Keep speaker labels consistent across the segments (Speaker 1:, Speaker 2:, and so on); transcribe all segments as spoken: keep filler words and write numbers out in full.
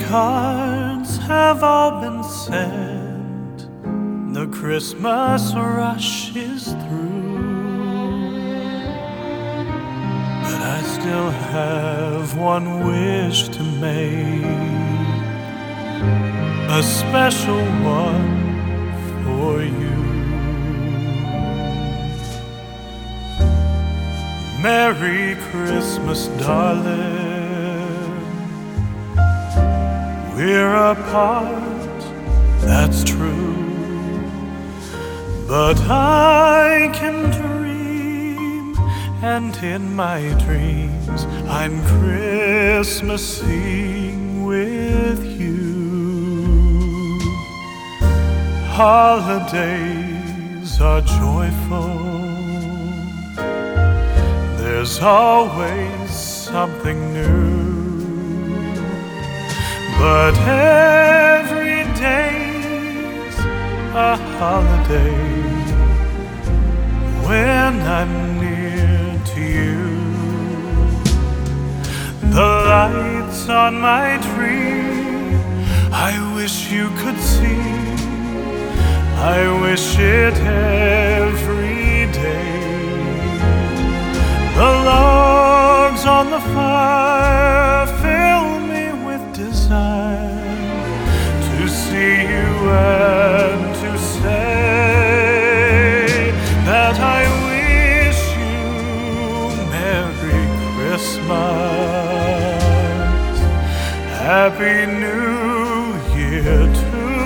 Speaker 1: cards have all been sent, the Christmas rush is through, but I still have one wish to make, a special one for you. Merry Christmas, darling. We're apart, that's true, but I can dream, and in my dreams I'm Christmasing with you. Holidays are joyful, there's always something new, but every day's a holiday when I'm near to you. The lights on my tree, I wish you could see, I wish it every day. The logs on the fire fill me with desire to see you and to say that I wish you Merry Christmas, Happy New Year too.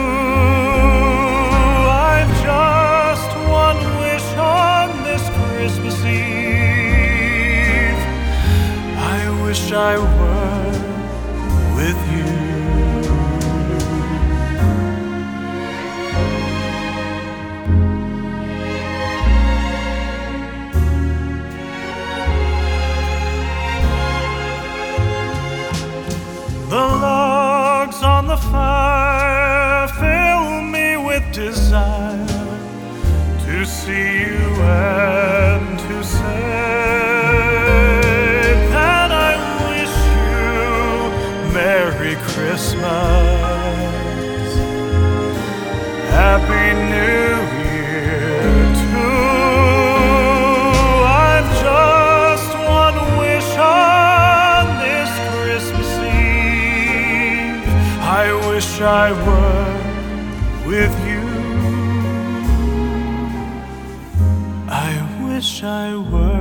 Speaker 1: I've just one wish on this Christmas Eve, I wish I were with you. The logs on the fire fill me with desire to see you and to say that I wish you Merry Christmas, Happy New Year too. I've just one wish on this Christmas Eve, I wish I were with you. I wish I were